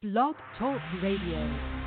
Blog Talk Radio.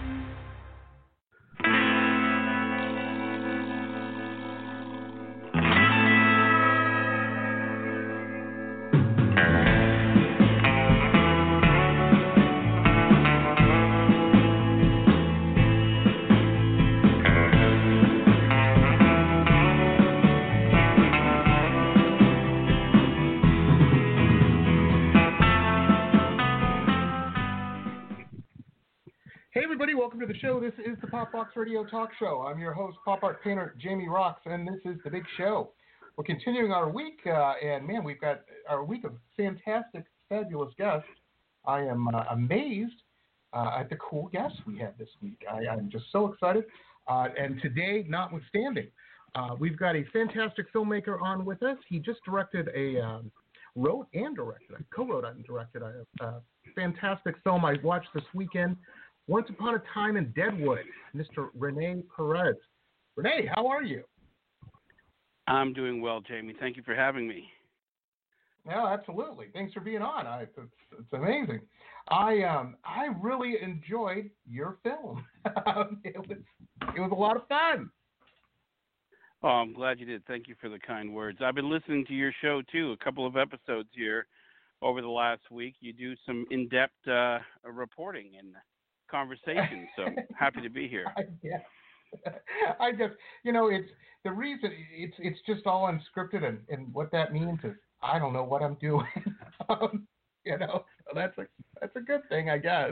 Welcome to the show. This is the Pop Box Radio Talk Show. I'm your host, pop art painter Jamie Rocks, and this is the big show. We're continuing our week, and man, we've got our week of fantastic, fabulous guests. I am amazed at the cool guests we have this week. I'm just so excited. And today, notwithstanding, we've got a fantastic filmmaker on with us. He just directed co-wrote and directed a fantastic film I watched this weekend. Once Upon a Time in Deadwood, Mr. Rene Perez. Rene, how are you? I'm doing well, Jamie. Thank you for having me. Yeah, absolutely. Thanks for being on. It's amazing. I really enjoyed your film. It was a lot of fun. Oh, I'm glad you did. Thank you for the kind words. I've been listening to your show, too, a couple of episodes here over the last week. You do some in-depth reporting and conversation, so happy to be here. Yeah. I just, it's the reason it's just all unscripted, and what that means is I don't know what I'm doing. So that's a good thing, I guess.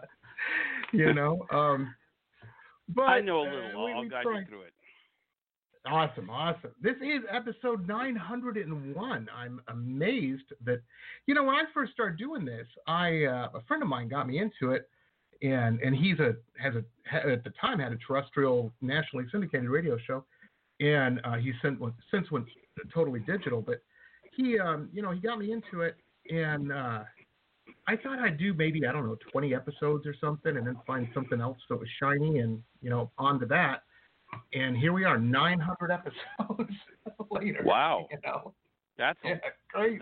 But I know a little. I'll guide you through it. Awesome. This is episode 901. I'm amazed that, when I first started doing this, a friend of mine got me into it. And he's at the time had a terrestrial nationally syndicated radio show, and he since went totally digital. But he got me into it, and I thought I'd do maybe 20 episodes or something, and then find something else that was shiny, and onto that. And here we are, 900 episodes later. Wow, that's great.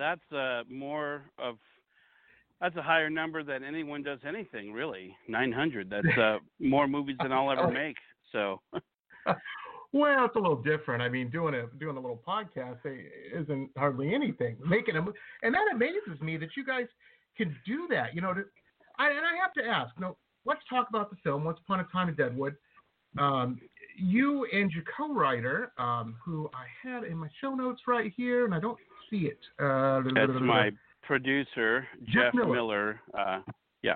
That's a higher number than anyone does anything, really. 900. That's more movies than I'll ever make. So, well, it's a little different. I mean, doing a little podcast isn't hardly anything. And that amazes me that you guys can do that. And I have to ask. Let's talk about the film Once Upon a Time in Deadwood. You and your co-writer, who I had in my show notes right here, and I don't see it. That's my producer, Jeff Miller. Yeah.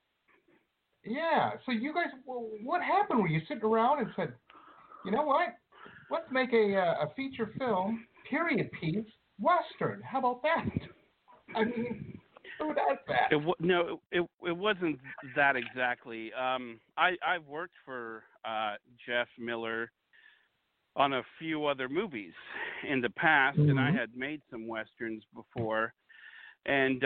So you guys, what happened? Were you sitting around and said, you know what? Let's make a feature film, period piece, Western. How about that? I mean, who does that? It wasn't that exactly. I've worked for Jeff Miller on a few other movies in the past, and I had made some Westerns before. And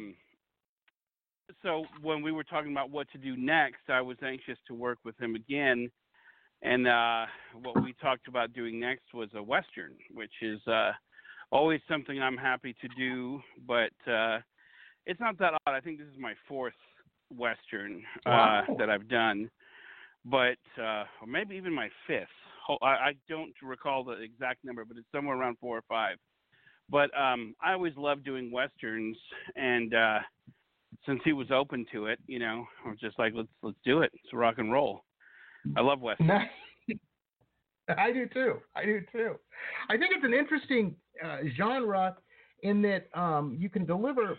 so when we were talking about what to do next, I was anxious to work with him again. And what we talked about doing next was a Western, which is always something I'm happy to do. But it's not that odd. I think this is my fourth Western that I've done. But or maybe even my fifth. I don't recall the exact number, but it's somewhere around 4 or 5. But I always loved doing Westerns, and since he was open to it, I was just like, let's do it. It's rock and roll. I love Westerns. I do too. I think it's an interesting genre in that you can deliver.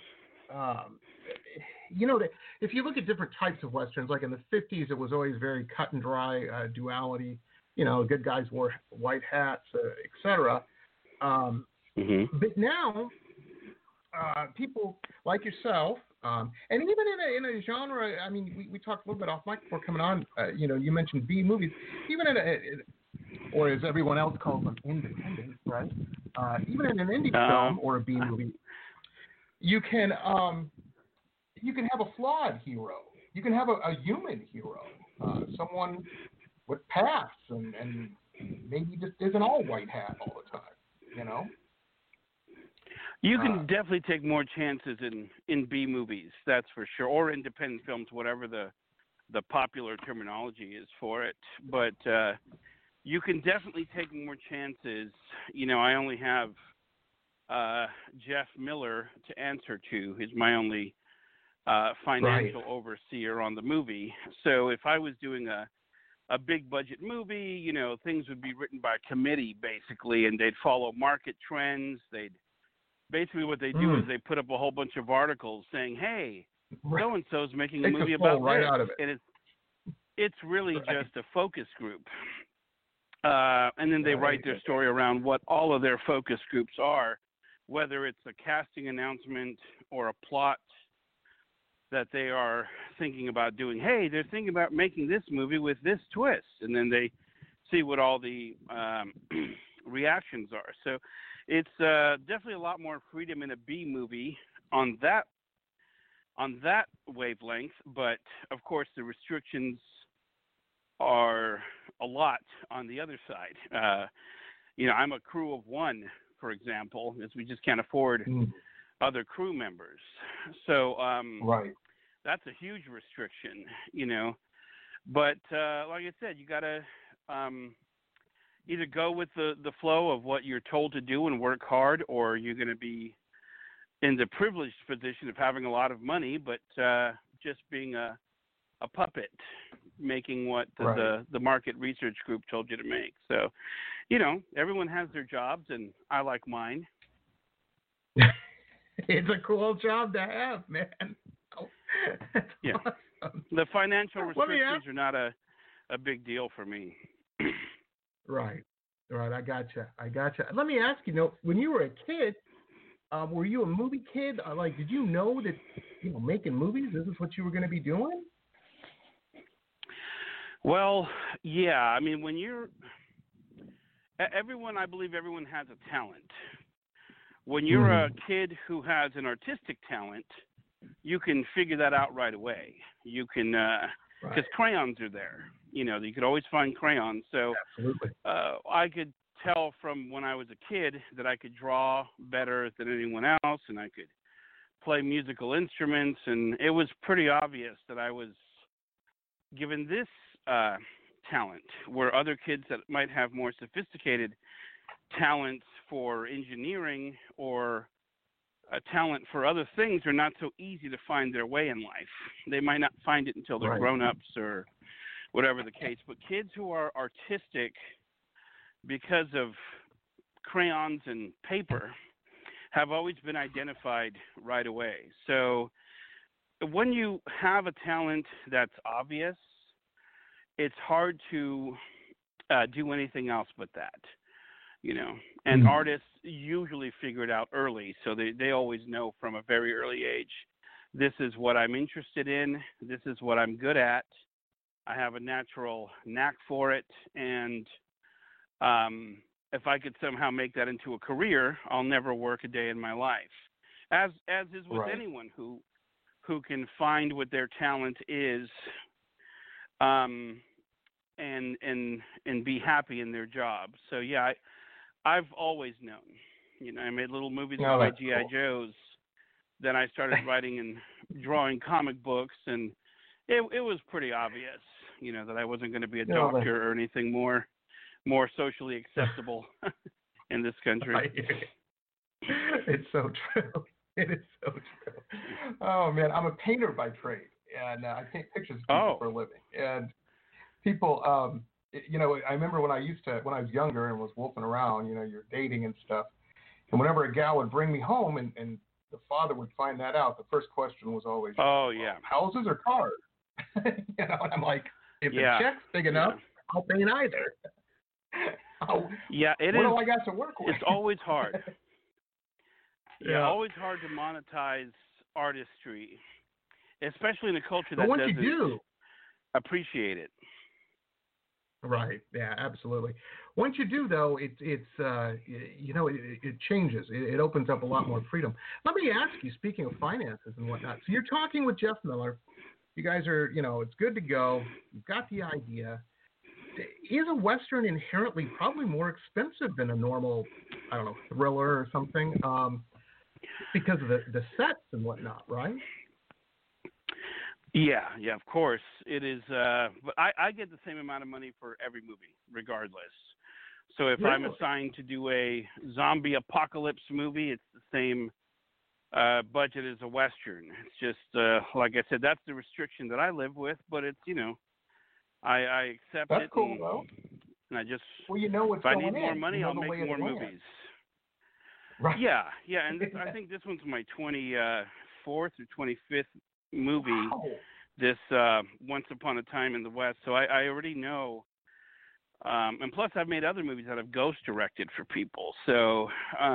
If you look at different types of Westerns, like in the 50s, it was always very cut and dry duality. Good guys wore white hats, etc. But now, people like yourself, and even in a genre, I mean, we talked a little bit off mic before coming on. You mentioned B movies, even or as everyone else calls them, independent, right? Even in an indie film or a B movie, you can have a flawed hero. You can have a human hero, someone with paths and maybe just isn't all white hat all the time. You can definitely take more chances in B movies, that's for sure, or independent films, whatever the popular terminology is for it. But you can definitely take more chances. You know, I only have Jeff Miller to answer to. He's my only financial overseer on the movie. So if I was doing a big budget movie, you know, things would be written by committee basically, and they'd follow market trends. Basically what they do is they put up a whole bunch of articles saying, hey, so-and-so's making a movie about this. Out of it. And it's really just a focus group. And then they write their story around what all of their focus groups are, whether it's a casting announcement or a plot that they are thinking about doing. Hey, they're thinking about making this movie with this twist. And then they see what all the reactions are. So it's definitely a lot more freedom in a B movie on that wavelength, but of course the restrictions are a lot on the other side. You know, I'm a crew of one, for example, as we just can't afford other crew members. So that's a huge restriction, you know. But like I said, you got to either go with the flow of what you're told to do and work hard, or you're going to be in the privileged position of having a lot of money, but just being a puppet, making what the market research group told you to make. So, you know, everyone has their jobs, and I like mine. It's a cool job to have, man. Yeah. Awesome. The financial restrictions are not a big deal for me. Right. I gotcha. Let me ask you, when you were a kid, were you a movie kid? Like, did you know that, you know, making movies, this is what you were going to be doing? Well, yeah. I mean, I believe everyone has a talent. When you're a kid who has an artistic talent, you can figure that out right away. You can, because crayons are there. You know, you could always find crayons. So I could tell from when I was a kid that I could draw better than anyone else, and I could play musical instruments, and it was pretty obvious that I was given this talent, where other kids that might have more sophisticated talents for engineering or a talent for other things are not so easy to find their way in life. They might not find it until they're grown-ups or whatever the case. But kids who are artistic because of crayons and paper have always been identified right away. So when you have a talent that's obvious, it's hard to do anything else but that, you know. And artists usually figure it out early, so they always know from a very early age, this is what I'm interested in, this is what I'm good at, I have a natural knack for it, and if I could somehow make that into a career, I'll never work a day in my life. As is with anyone who can find what their talent is, and be happy in their job. So yeah, I've always known. You know, I made little movies with my G.I. Joes. Then I started writing and drawing comic books, and it was pretty obvious, you know, that I wasn't going to be a doctor or anything more socially acceptable in this country. It's so true. It is so true. Oh man, I'm a painter by trade, and I paint pictures of people for a living. And people, you know, I remember when I was younger and was wolfing around, you know, you're dating and stuff. And whenever a gal would bring me home and the father would find that out, the first question was always, houses or cars? You know, and I'm like, if the check's big enough, I'll paint either. It is. What do I got to work with? It's always hard. Always hard to monetize artistry, especially in a culture that doesn't appreciate it. Right. Yeah, absolutely. Once you do, though, it changes. It opens up a lot more freedom. Let me ask you, speaking of finances and whatnot, so you're talking with Jeff Miller. You guys are, you know, it's good to go. You've got the idea. Is a Western inherently probably more expensive than a normal, I don't know, thriller or something? because of the sets and whatnot, right? Yeah, of course it is. But I get the same amount of money for every movie, regardless. So if I'm assigned to do a zombie apocalypse movie, it's the same budget as a Western. It's just, like I said, that's the restriction that I live with, but it's, I accept that's it. That's cool, though. And I just, well, what's if I going need more in. money, I'll make more movies. Right. Yeah, and I think this one's my 24th or 25th movie, this Once Upon a Time in the West, so I already know. And plus, I've made other movies that I've ghost directed for people, so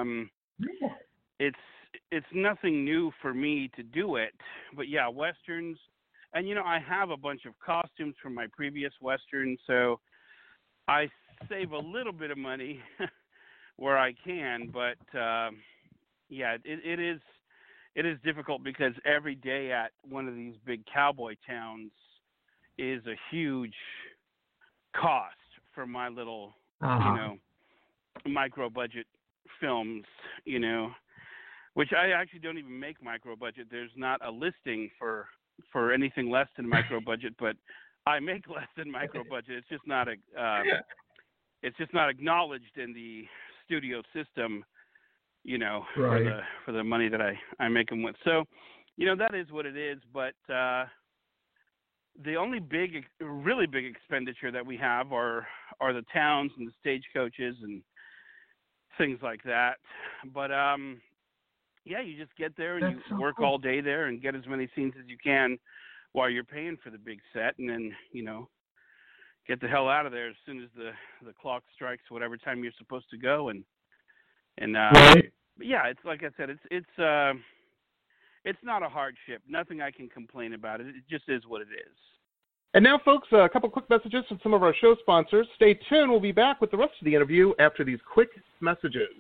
it's nothing new for me to do it. But yeah, Westerns, and I have a bunch of costumes from my previous Westerns, so I save a little bit of money where I can. But yeah, it is difficult because every day at one of these big cowboy towns is a huge cost for my little, micro budget films, which I actually don't even make micro budget. There's not a listing for anything less than micro budget, but I make less than micro budget. It's just not acknowledged in the studio system, for the money that I make them with. So, that is what it is. But the only really big expenditure that we have are the towns and the stagecoaches and things like that. But yeah, you just get there and you work all day there and get as many scenes as you can while you're paying for the big set, and then get the hell out of there as soon as the clock strikes whatever time you're supposed to go. And right. But yeah, it's like I said, it's not a hardship. Nothing I can complain about. It just is what it is. And now, folks, a couple quick messages from some of our show sponsors. Stay tuned. We'll be back with the rest of the interview after these quick messages.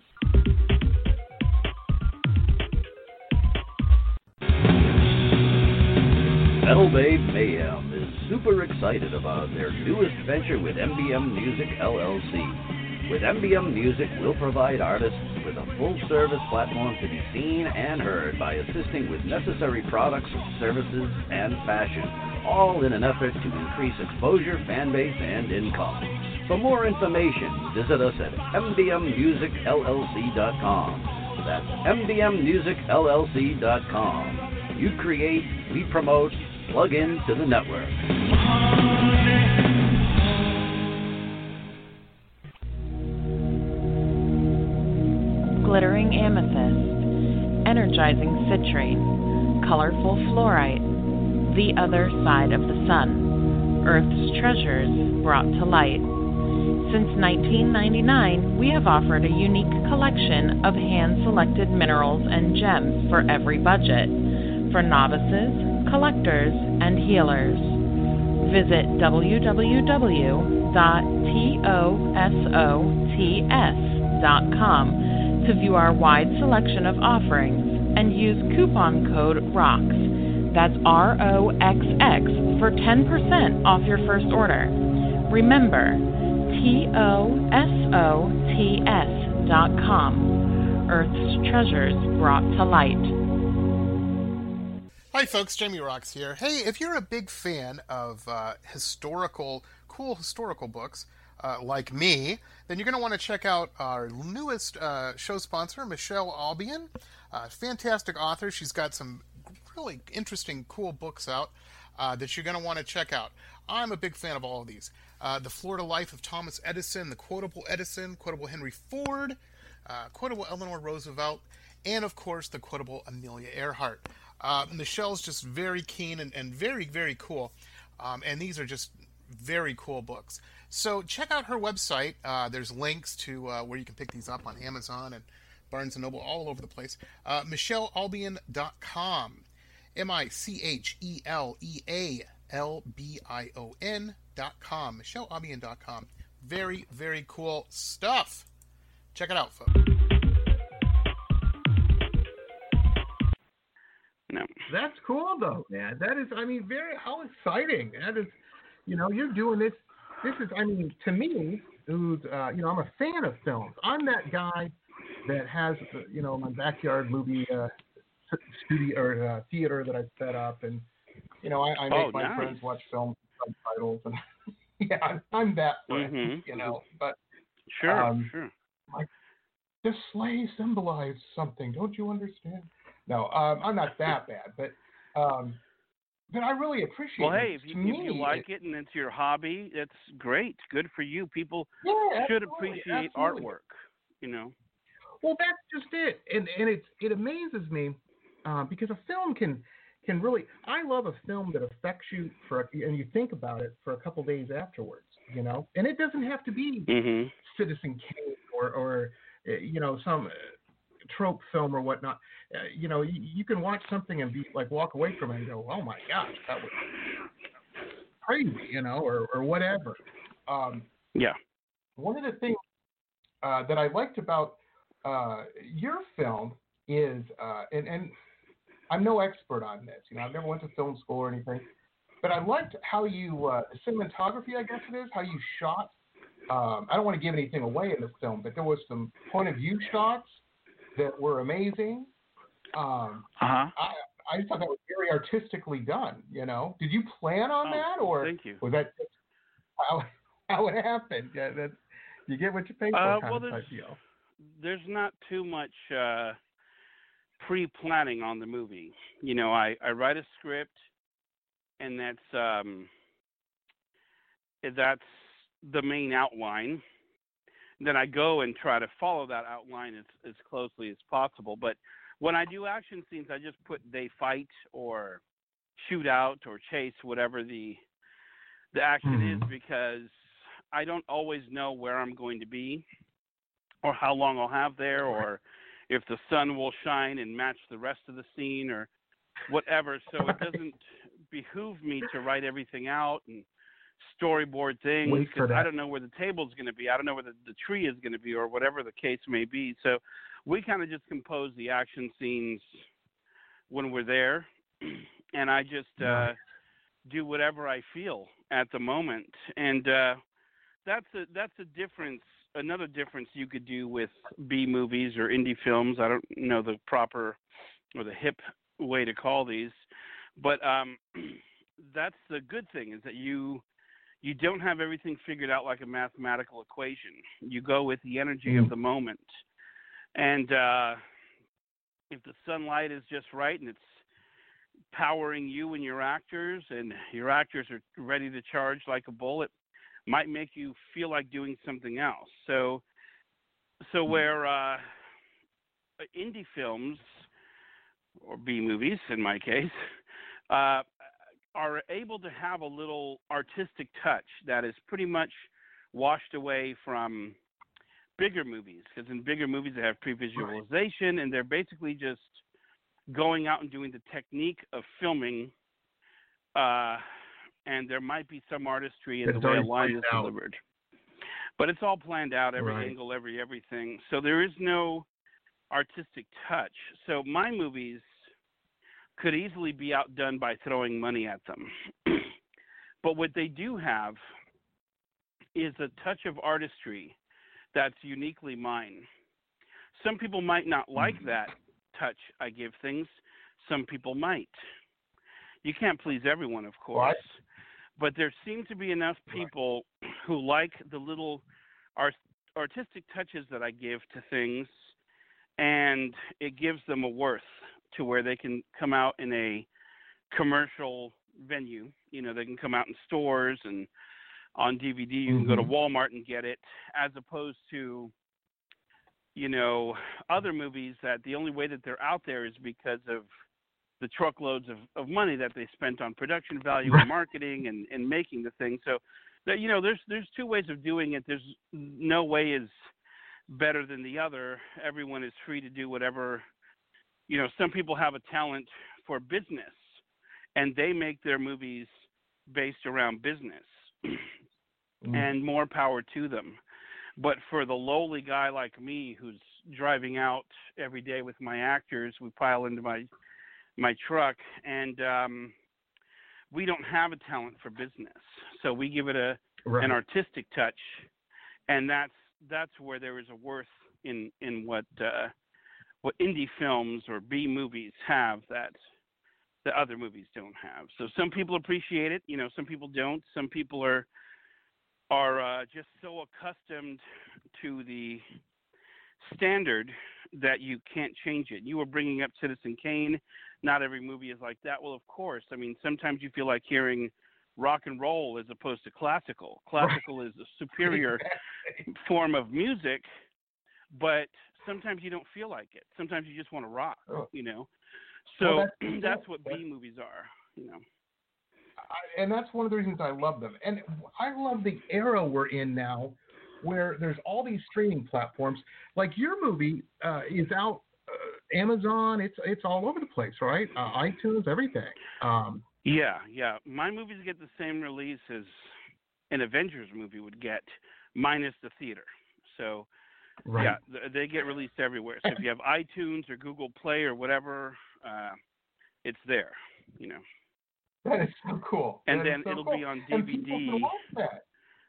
Metal Babe Mayhem is super excited about their newest venture with MBM Music LLC. With MBM Music, we'll provide artists with a full-service platform to be seen and heard by assisting with necessary products, services, and fashion, all in an effort to increase exposure, fan base, and income. For more information, visit us at mbmmusicllc.com. That's mbmmusicllc.com. You create, we promote, plug into the network. Glittering amethyst, energizing citrine, colorful fluorite, the other side of the sun, Earth's treasures brought to light. Since 1999, we have offered a unique collection of hand-selected minerals and gems for every budget, for novices, collectors, and healers. Visit www.tosots.com to view our wide selection of offerings and use coupon code ROXX, that's ROXX, for 10% off your first order. Remember, TOSOTS.com, Earth's treasures brought to light. Hi folks, Jamie Roxx here. Hey, if you're a big fan of cool historical books, like me, then you're going to want to check out our newest show sponsor, Michelle Albion. Fantastic author. She's got some really interesting, cool books out that you're going to want to check out. I'm a big fan of all of these. The Florida Life of Thomas Edison, The Quotable Edison, Quotable Henry Ford, Quotable Eleanor Roosevelt, and of course, The Quotable Amelia Earhart. Michelle's just very keen and very, very cool. And these are just very cool books. So check out her website. There's links to where you can pick these up on Amazon and Barnes & Noble, all over the place. MichelleAlbion.com. MichelleAlbion.com. MichelleAlbion.com. Very, very cool stuff. Check it out, folks. No. That's cool, though, man. That is, how exciting. That is, you're doing this. This is, to me, who's, I'm a fan of films. I'm that guy that has, my backyard movie studio or theater that I set up, and I make my friends watch films with subtitles, and yeah, I'm that friend, But sure. The sleigh symbolized something. Don't you understand? No, I'm not that bad, but I really appreciate it. Well, hey, if you like it and it's your hobby, that's great. Good for you. People should appreciate artwork, Well, that's just it, and it amazes me because a film can really. I love a film that affects you and you think about it for a couple days afterwards, and it doesn't have to be Citizen Kane or some trope film or whatnot. You can watch something and be like walk away from it and go, oh my gosh, that was crazy, or whatever. Yeah. One of the things that I liked about your film is, and I'm no expert on this, I've never went to film school or anything, but I liked how you, cinematography, I guess it is, how you shot. I don't want to give anything away in this film, but there was some point of view shots that were amazing. I thought that was very artistically done. Did you plan on that, or was that just how it happened? Yeah, that you get what you pay for kind of type deal. There's not too much pre-planning on the movie. I write a script, and that's the main outline. Then I go and try to follow that outline as closely as possible. But when I do action scenes, I just put they fight or shoot out or chase, whatever the action is, because I don't always know where I'm going to be or how long I'll have there, or if the sun will shine and match the rest of the scene or whatever. So it doesn't behoove me to write everything out and storyboard things, because I don't know where the table's going to be. I don't know where the tree is going to be, or whatever the case may be. So we kind of just compose the action scenes when we're there, and I just do whatever I feel at the moment. And that's a difference. Another difference you could do with B movies or indie films. I don't know the proper or the hip way to call these, but that's the good thing, is that you don't have everything figured out like a mathematical equation. You go with the energy of the moment. And if the sunlight is just right and it's powering you and your actors, and your actors are ready to charge like a bull, it might make you feel like doing something else. So where indie films, or B movies in my case, are able to have a little artistic touch that is pretty much washed away from bigger movies, because in bigger movies they have pre-visualization, and they're basically just going out and doing the technique of filming, and there might be some artistry in the way a line is delivered. But it's all planned out, every angle, everything. So there is no artistic touch. So my movies could easily be outdone by throwing money at them. But what they do have is a touch of artistry that's uniquely mine. Some people might not like that touch I give things. Some people might. You can't please everyone, of course. But there seem to be enough people who like the little artistic touches that I give to things, and it gives them a worth to where they can come out in a commercial venue. They can come out in stores, and on DVD you can go to Walmart and get it, as opposed to, other movies that the only way that they're out there is because of the truckloads of money that they spent on production value and marketing and making the thing. So, there's two ways of doing it. There's no way is better than the other. Everyone is free to do whatever. Some people have a talent for business, and they make their movies based around business, and more power to them. But for the lowly guy like me, who's driving out every day with my actors, we pile into my truck, and we don't have a talent for business, so we give it an artistic touch, and that's where there is a worth in what indie films or B movies have that other movies don't have. So some people appreciate it, some people don't. Some people are just so accustomed to the standard that you can't change it. You were bringing up Citizen Kane. Not every movie is like that. Well, of course. I mean, sometimes you feel like hearing rock and roll as opposed to classical. Classical is a superior form of music, but sometimes you don't feel like it. Sometimes you just want to rock, So that's what B movies are, And that's one of the reasons I love them. And I love the era we're in now, where there's all these streaming platforms. Like your movie is out, Amazon. It's all over the place, right? iTunes, everything. Yeah. My movies get the same release as an Avengers movie would get, minus the theater. So, right. Yeah, they get released everywhere. So if you have iTunes or Google Play or whatever, it's there, That is so cool. And then it'll be on DVD. And people can watch that.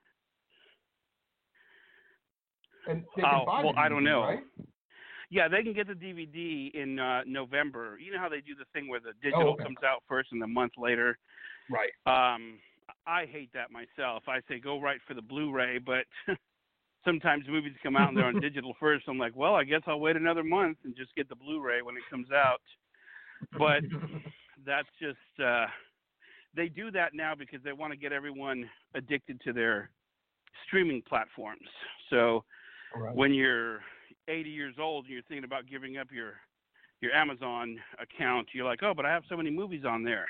And they can buy well, DVD, I don't know. Right? Yeah, they can get the DVD in November. You know how they do the thing where the digital comes out first and a month later? Right. I hate that myself. I say go right for the Blu-ray, but sometimes movies come out and they're on digital first. I'm like, well, I guess I'll wait another month and just get the Blu-ray when it comes out. But that's just they do that now because they want to get everyone addicted to their streaming platforms. So when you're 80 years old and you're thinking about giving up your Amazon account, you're like, oh, but I have so many movies on there,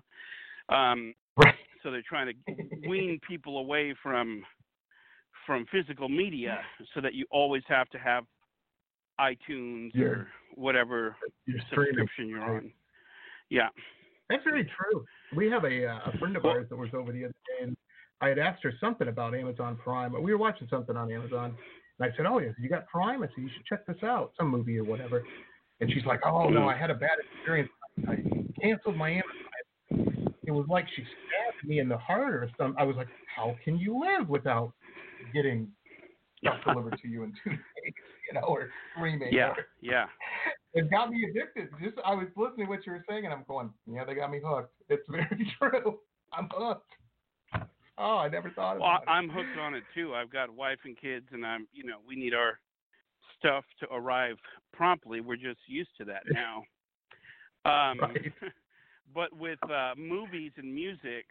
So they're trying to wean people away from physical media so that you always have to have iTunes or whatever subscription you're on. Yeah. That's very true. We have a friend of ours that was over the other day, and I had asked her something about Amazon Prime. We were watching something on Amazon, and I said, oh, yeah, you got Prime? I said, you should check this out, some movie or whatever. And she's like, oh, no, I had a bad experience. I canceled my Amazon. It was like she stabbed me in the heart or something. I was like, how can you live without getting stuff delivered to you in 2 days, or streaming? Yeah. It got me addicted. I was listening to what you were saying, and I'm going, yeah, they got me hooked. It's very true. I'm hooked. Oh, I never thought about it. I'm hooked on it too. I've got wife and kids, and we need our stuff to arrive promptly. We're just used to that now. Right. But with movies and music,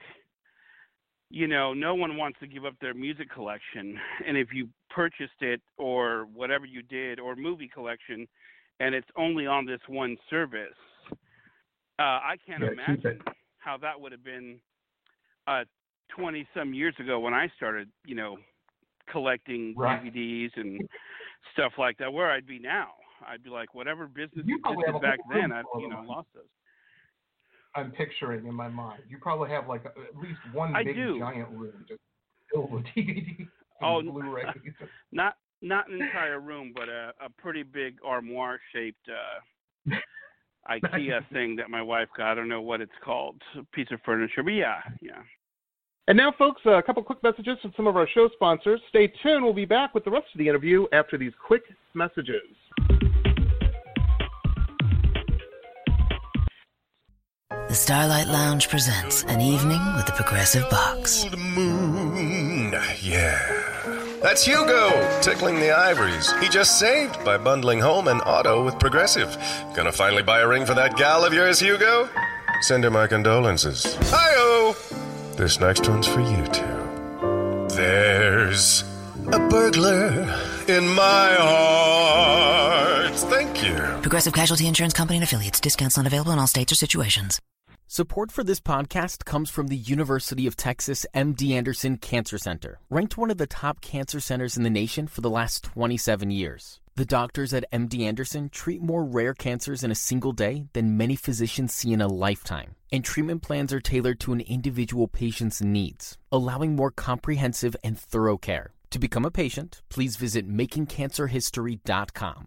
no one wants to give up their music collection. And if you purchased it or whatever you did, or movie collection, and it's only on this one service, I can't imagine how that would have been 20-some years ago when I started, collecting DVDs and stuff like that, where I'd be now. I'd be like, whatever business existed back then, I've lost those. I'm picturing in my mind. You probably have like at least one big giant room just filled with DVDs and Blu-rays. Not an entire room, but a pretty big armoire-shaped IKEA thing that my wife got. I don't know what it's called. A piece of furniture, but yeah. And now, folks, a couple quick messages from some of our show sponsors. Stay tuned. We'll be back with the rest of the interview after these quick messages. The Starlight Lounge presents An Evening with the Progressive Box. Old moon, yeah. That's Hugo, tickling the ivories. He just saved by bundling home and auto with Progressive. Gonna finally buy a ring for that gal of yours, Hugo? Send her my condolences. Hi-oh! This next one's for you, too. There's a burglar in my heart. Thank you. Progressive Casualty Insurance Company and Affiliates. Discounts not available in all states or situations. Support for this podcast comes from the University of Texas MD Anderson Cancer Center, ranked one of the top cancer centers in the nation for the last 27 years. The doctors at MD Anderson treat more rare cancers in a single day than many physicians see in a lifetime, and treatment plans are tailored to an individual patient's needs, allowing more comprehensive and thorough care. To become a patient, please visit makingcancerhistory.com.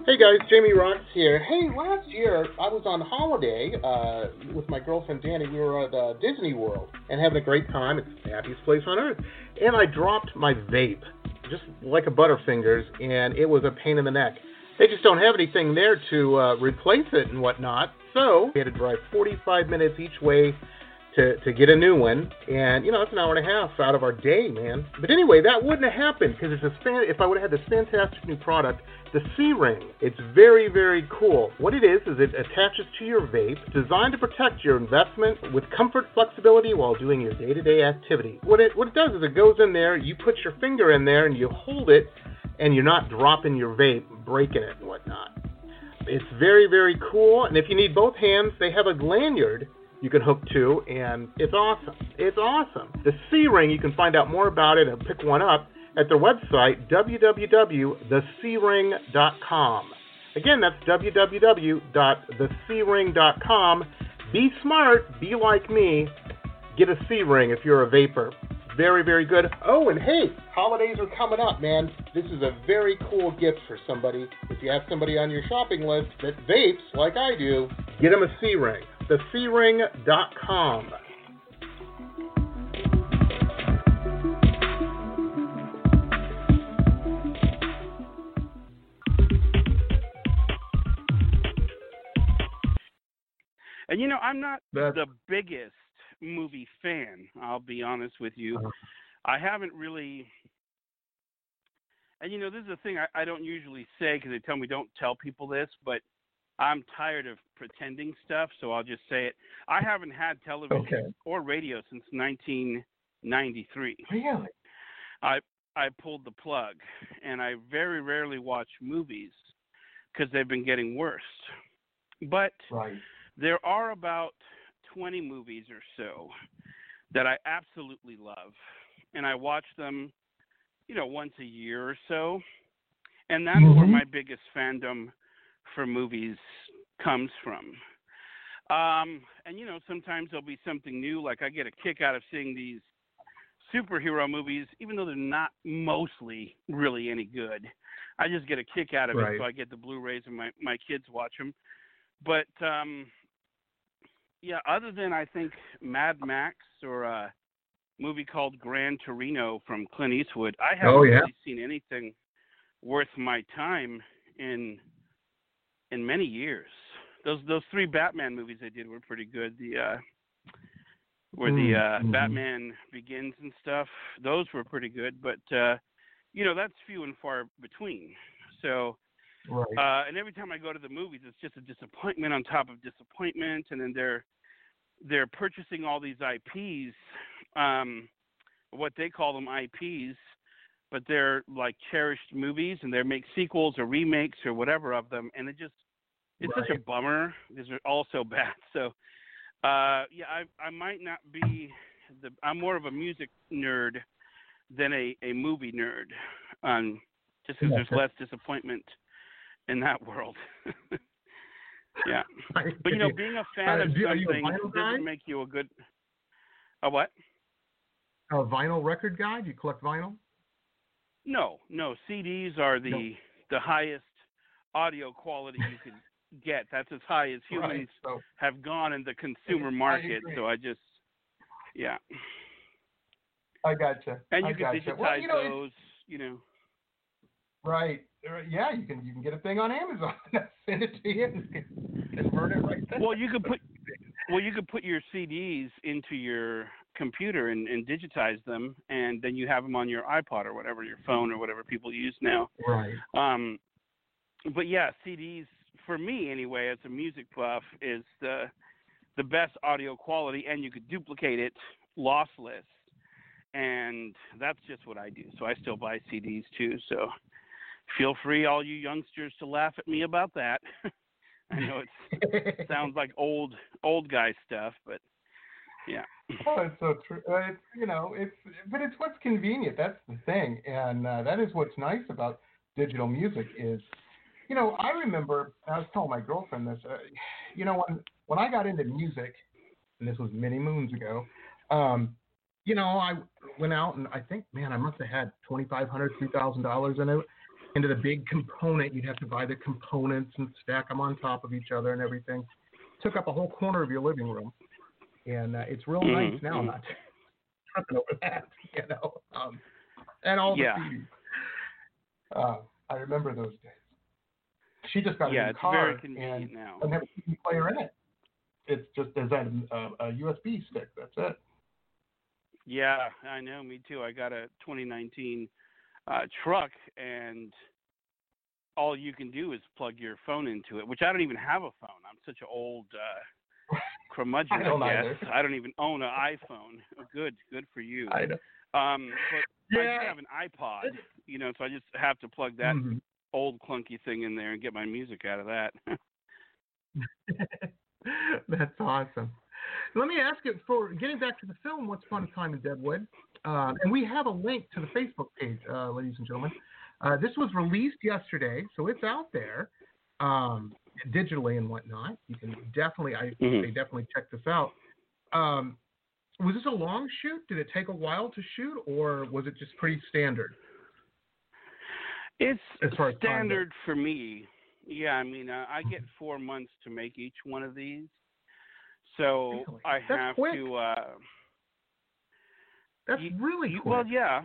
Hey guys, Jamie Rocks here. Hey, last year I was on holiday with my girlfriend Danny. We were at Disney World and having a great time. It's the happiest place on earth. And I dropped my vape, just like a Butterfingers, and it was a pain in the neck. They just don't have anything there to replace it and whatnot. So we had to drive 45 minutes each way to get a new one, and that's an hour and a half out of our day, man. But anyway, that wouldn't have happened because if I would have had this fantastic new product, the C-Ring. It's very, very cool. What it is it attaches to your vape, designed to protect your investment with comfort, flexibility while doing your day-to-day activity. What it does is it goes in there, you put your finger in there, and you hold it, and you're not dropping your vape, breaking it and whatnot. It's very, very cool, and if you need both hands, they have a lanyard you can hook to, and it's awesome. It's awesome. The C-Ring, you can find out more about it and pick one up at their website, www.thecring.com. Again, that's www.thecring.com. Be smart, be like me, get a C-Ring if you're a vapor. Very, very good. Oh, and hey, holidays are coming up, man. This is a very cool gift for somebody. If you have somebody on your shopping list that vapes like I do, get them a C-Ring. thecring.com. And I'm not the biggest movie fan, I'll be honest with you. I haven't really, and this is the thing I don't usually say because they tell me don't tell people this, but I'm tired of pretending stuff, so I'll just say it. I haven't had television or radio since 1993. Really? I pulled the plug, and I very rarely watch movies because they've been getting worse. But there are about 20 movies or so that I absolutely love, and I watch them, once a year or so, and that's where my biggest fandom for movies comes from. And sometimes there'll be something new, like I get a kick out of seeing these superhero movies, even though they're not mostly really any good. I just get a kick out of it, so I get the Blu-rays and my kids watch them. But other than I think Mad Max or a movie called Gran Torino from Clint Eastwood, I haven't really seen anything worth my time in many years. Those three Batman movies they did were pretty good. Batman Begins and stuff, those were pretty good. But that's few and far between. So. And every time I go to the movies, it's just a disappointment on top of disappointment, and then they're purchasing all these IPs, what they call them IPs, but they're like cherished movies, and they make sequels or remakes or whatever of them, and it's such a bummer because they're all so bad. So, I might not be I'm more of a music nerd than a movie nerd, just because there's less disappointment in that world. Yeah. But, being a fan of something doesn't make you a good... A what? A vinyl record guy? Do you collect vinyl? No. CDs are the highest audio quality you can get. That's as high as humans have gone in the consumer market. So I just... Yeah. I gotcha. And you can digitize those, Right. Yeah, you can get a thing on Amazon. Send it to you and convert it right there. Well, you could put your CDs into your computer and digitize them, and then you have them on your iPod or whatever, your phone or whatever people use now. Right. But yeah, CDs for me anyway, as a music buff, is the best audio quality, and you could duplicate it lossless, and that's just what I do. So I still buy CDs too. So. Feel free, all you youngsters, to laugh at me about that. I know it sounds like old guy stuff, but yeah. Oh, it's so true. But it's what's convenient. That's the thing, and that is what's nice about digital music is, I remember I was telling my girlfriend this. When I got into music, and this was many moons ago, I went out and I think, man, I must have had $2,500, $3,000 in it. into the big component. You'd have to buy the components and stack them on top of each other and everything. Took up a whole corner of your living room, and it's real nice now. Not tripping over that, and all the CDs. I remember those days. She just got a new car, it's very convenient now. Doesn't have a CD player in it. It's just there's a USB stick. That's it. Yeah, I know. Me too. I got a 2019 truck, and all you can do is plug your phone into it, which I don't even have a phone. I'm such an old curmudgeon, I guess. I don't even own an iPhone. Good for you. I know. But I do have an iPod, so I just have to plug that old clunky thing in there and get my music out of that. That's awesome. Let me ask you, for getting back to the film, Once Upon a Time in Deadwood, and we have a link to the Facebook page, ladies and gentlemen. This was released yesterday, so it's out there digitally and whatnot. You can definitely, say definitely check this out. Was this a long shoot? Did it take a while to shoot, or was it just pretty standard? It's standard for me. Yeah, I mean, I get 4 months to make each one of these, so really? I have quick. to. That's really quick. Well, yeah.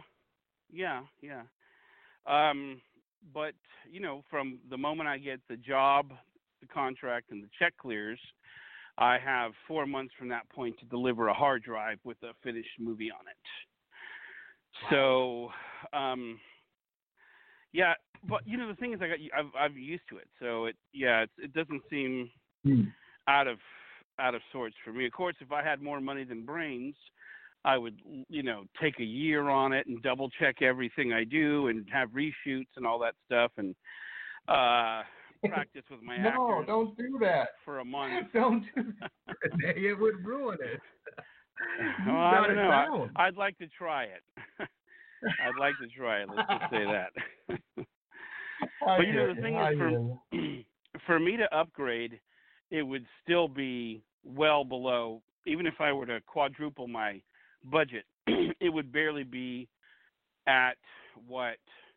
But from the moment I get the job, the contract, and the check clears, I have 4 months from that point to deliver a hard drive with a finished movie on it. Wow. So, yeah. But the thing is, I'm used to it, so it doesn't seem out of sorts for me. Of course, if I had more money than brains, I would take a year on it and double check everything I do and have reshoots and all that stuff and practice with my actors. No, don't do that for a month. Don't do that. It would ruin it. Well, I don't know. I'd like to try it. I'd like to try it. Let's just say that. But the thing is, for me to upgrade, it would still be well below. Even if I were to quadruple my budget, it would barely be at what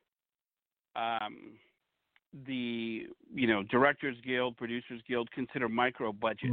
the Directors Guild, Producers Guild consider micro budget.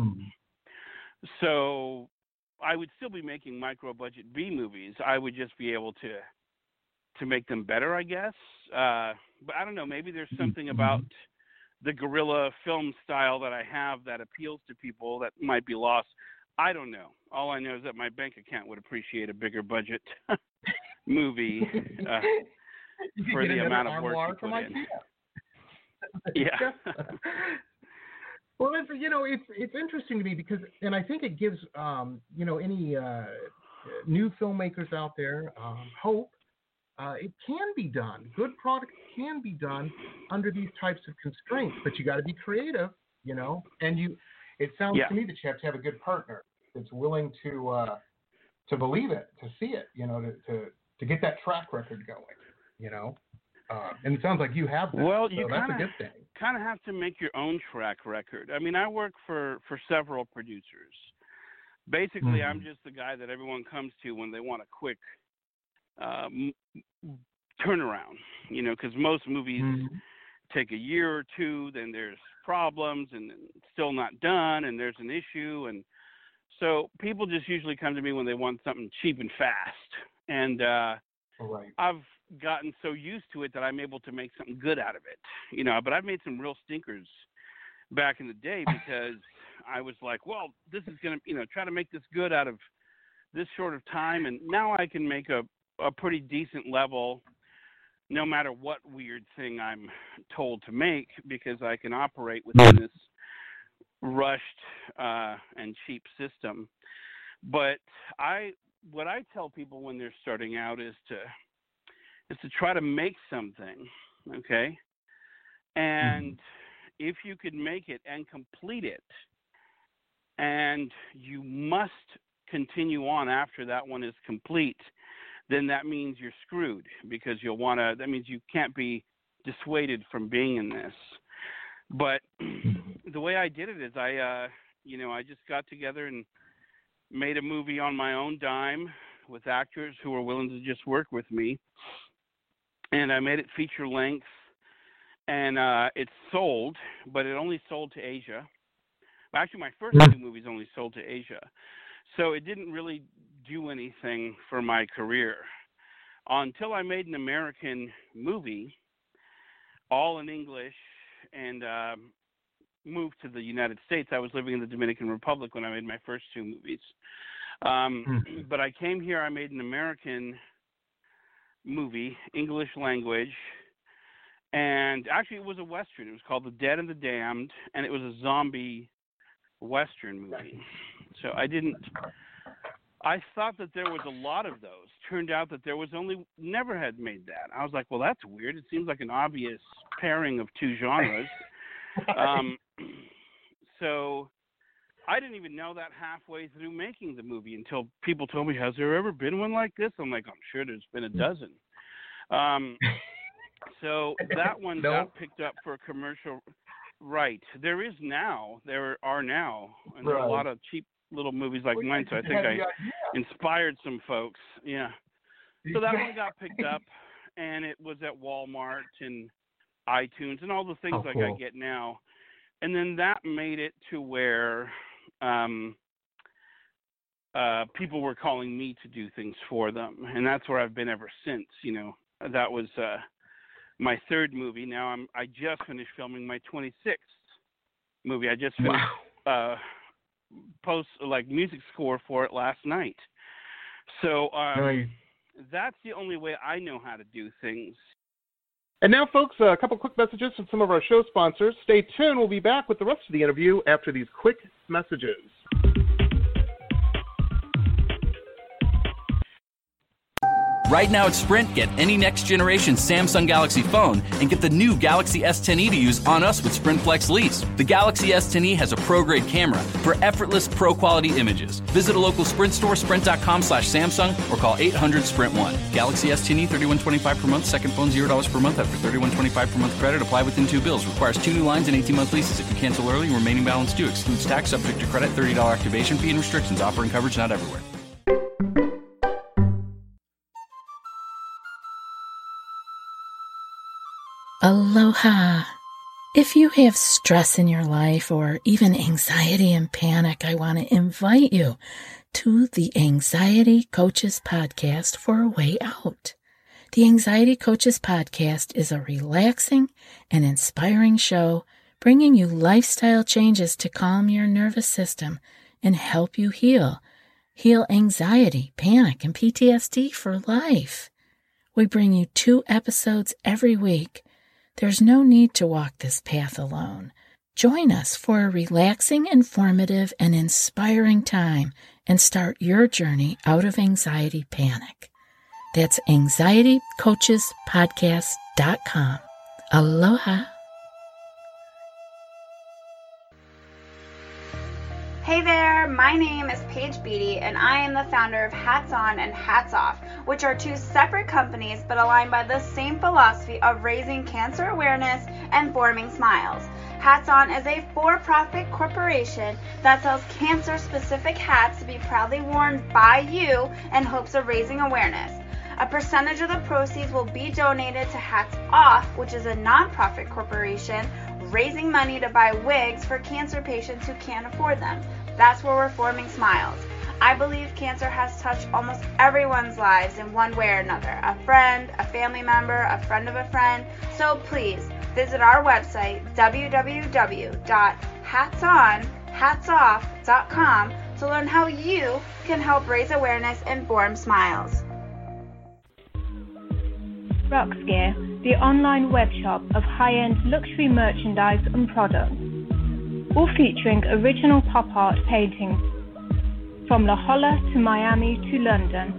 So I would still be making micro budget B movies. I would just be able to make them better, I guess. But I don't know, maybe there's something about the guerrilla film style that I have that appeals to people that might be lost. I don't know. All I know is that my bank account would appreciate a bigger budget movie for the amount of work you put in. Yeah. Well, it's interesting to me because, and I think it gives any new filmmakers out there hope. It can be done. Good product can be done under these types of constraints, but you got to be creative, And it sounds to me that you have to have a good partner that's willing to believe it, to see it, to get that track record going, And it sounds like you have that. Well, so that's a good thing. Kind of have to make your own track record. I mean, I work for several producers. Basically, I'm just the guy that everyone comes to when they want a quick turnaround, because most movies take a year or two, then there's problems and it's still not done and there's an issue, and so people just usually come to me when they want something cheap and fast, and I've gotten so used to it that I'm able to make something good out of it, but I've made some real stinkers back in the day because I was like, well, this is going to, try to make this good out of this short of time, and now I can make a pretty decent level no matter what weird thing I'm told to make, because I can operate within this rushed and cheap system. But what I tell people when they're starting out is to try to make something, okay? And if you could make it and complete it, and you must continue on after that one is complete, then that means you're screwed, because that means you can't be dissuaded from being in this. But the way I did it is I just got together and made a movie on my own dime with actors who were willing to just work with me. And I made it feature length. and it's sold, but it only sold to Asia. Actually, my first two movies only sold to Asia, so it didn't really do anything for my career until I made an American movie, all in English, and moved to the United States. I was living in the Dominican Republic when I made my first two movies. But I came here, I made an American movie, English language, and actually it was a Western. It was called The Dead and the Damned, and it was a zombie Western movie. So I thought that there was a lot of those. Turned out that there was never had made that. I was like, well, that's weird. It seems like an obvious pairing of two genres. So I didn't even know that halfway through making the movie until people told me, has there ever been one like this? I'm like, I'm sure there's been a dozen. So that one got picked up for a commercial. Right. There are now, and there are a lot of cheap little movies like mine, so I think I inspired some folks. Yeah. So that one got picked up, and it was at Walmart and iTunes and all the things I get now. And then that made it to where people were calling me to do things for them, and that's where I've been ever since. You know, that was my third movie. Now I just finished filming my 26th movie. I just finished music score for it last night. So that's the only way I know how to do things. And now, folks, a couple quick messages from some of our show sponsors. Stay tuned. We'll be back with the rest of the interview after these quick messages. Right now at Sprint, get any next-generation Samsung Galaxy phone and get the new Galaxy S10e to use on us with Sprint Flex Lease. The Galaxy S10e has a pro-grade camera for effortless pro-quality images. Visit a local Sprint store, sprint.com/Samsung, or call 800-SPRINT1. Galaxy S10e, $31.25 per month. Second phone, $0 per month after $31.25 per month credit. Apply within 2 bills. Requires 2 new lines and 18-month leases. If you cancel early, remaining balance due. Excludes tax, subject to credit, $30 activation fee and restrictions. Offer and coverage not everywhere. Aloha. If you have stress in your life or even anxiety and panic, I want to invite you to the Anxiety Coaches Podcast for a way out. The Anxiety Coaches Podcast is a relaxing and inspiring show bringing you lifestyle changes to calm your nervous system and help you heal anxiety, panic, and PTSD for life. We bring you 2 episodes every week. There's no need to walk this path alone. Join us for a relaxing, informative, and inspiring time and start your journey out of anxiety panic. That's anxietycoachespodcast.com. Aloha. Hey there, my name is Paige Beatty, and I am the founder of Hats On and Hats Off, which are 2 separate companies but aligned by the same philosophy of raising cancer awareness and forming smiles. Hats On is a for-profit corporation that sells cancer-specific hats to be proudly worn by you in hopes of raising awareness. A percentage of the proceeds will be donated to Hats Off, which is a non-profit corporation raising money to buy wigs for cancer patients who can't afford them. That's where we're forming smiles. I believe cancer has touched almost everyone's lives in one way or another. A friend, a family member, a friend of a friend. So please visit our website, www.hatsonhatsoff.com, to learn how you can help raise awareness and form smiles. Rocks Gear, the online webshop of high-end luxury merchandise and products, all featuring original pop art paintings from La Jolla to Miami to London.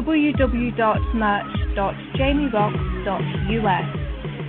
www.merch.jamierocks.us.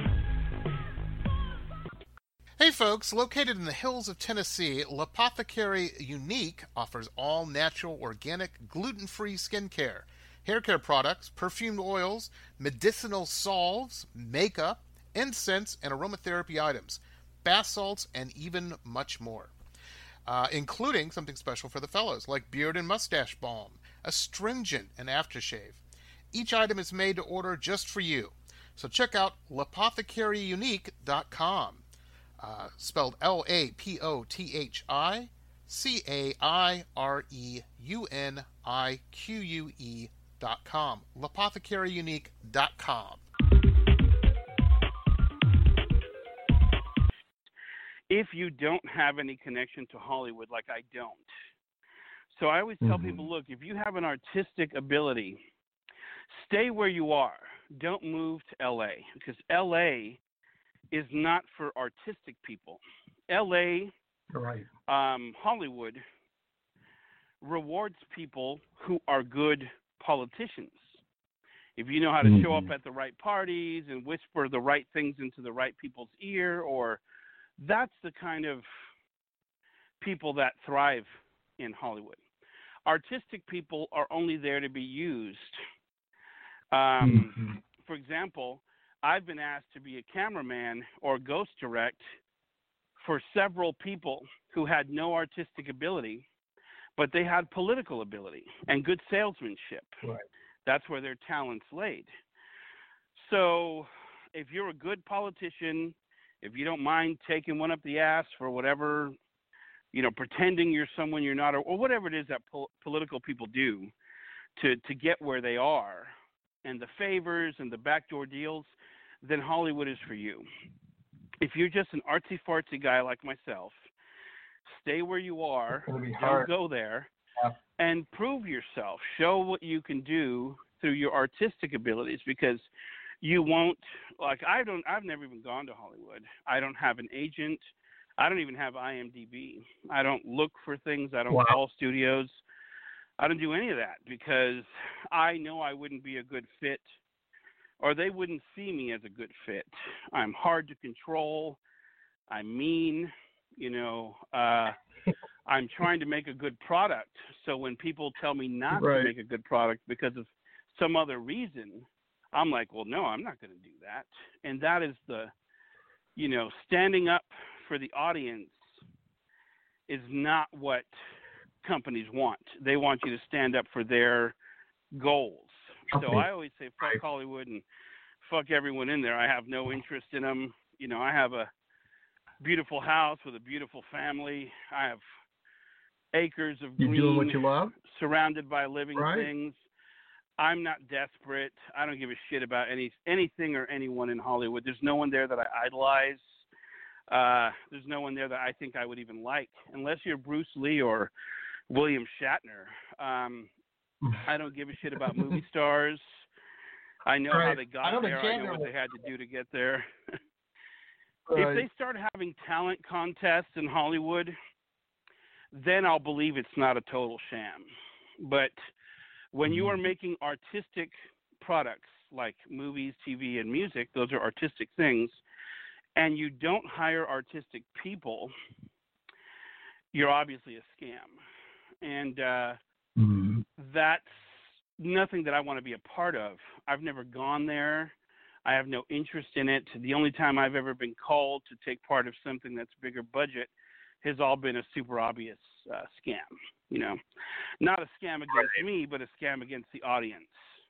Hey folks, located in the hills of Tennessee, L'Apothecary Unique offers all natural, organic, gluten-free skincare, hair care products, perfumed oils, medicinal salves, makeup, incense, and aromatherapy items, bath salts, and even much more. Including something special for the fellows, like beard and mustache balm, astringent, and aftershave. Each item is made to order just for you. So check out lapothecaryunique.com, spelled LaPothecaryUnique.com, lapothecaryunique.com. If you don't have any connection to Hollywood, like I don't. So I always tell people, look, if you have an artistic ability, stay where you are. Don't move to L.A. because L.A. is not for artistic people. L.A., Hollywood, rewards people who are good politicians. If you know how to show up at the right parties and whisper the right things into the right people's ear, or that's the kind of people that thrive in Hollywood. Artistic people are only there to be used. For example, I've been asked to be a cameraman or ghost direct for several people who had no artistic ability, but they had political ability and good salesmanship. Right. That's where their talents laid. So if you're a good politician, if you don't mind taking one up the ass for whatever, pretending you're someone you're not, or whatever it is that political people do to get where they are, and the favors and the backdoor deals, then Hollywood is for you. If you're just an artsy-fartsy guy like myself, stay where you are, don't go there, and prove yourself. Show what you can do through your artistic abilities, because you won't, I've never even gone to Hollywood. I don't have an agent. I don't even have IMDb. I don't look for things. I don't call studios. I don't do any of that because I know I wouldn't be a good fit, or they wouldn't see me as a good fit. I'm hard to control. I'm mean. I'm trying to make a good product. So when people tell me not to make a good product because of some other reason, I'm like, well, no, I'm not going to do that. And that is the, standing up for the audience is not what companies want. They want you to stand up for their goals. So I always say, fuck Hollywood and fuck everyone in there. I have no interest in them. I have a beautiful house with a beautiful family. I have acres of green, doing what you love, surrounded by living things. I'm not desperate. I don't give a shit about anything or anyone in Hollywood. There's no one there that I idolize. There's no one there that I think I would even like, unless you're Bruce Lee or William Shatner. I don't give a shit about movie stars. I know how they got there. I know what they had to do to get there. If they start having talent contests in Hollywood, then I'll believe it's not a total sham. But when you are making artistic products like movies, TV, and music, those are artistic things, and you don't hire artistic people, you're obviously a scam. And that's nothing that I want to be a part of. I've never gone there. I have no interest in it. The only time I've ever been called to take part of something that's bigger budget has all been a super obvious scam. Not a scam against me, but a scam against the audience.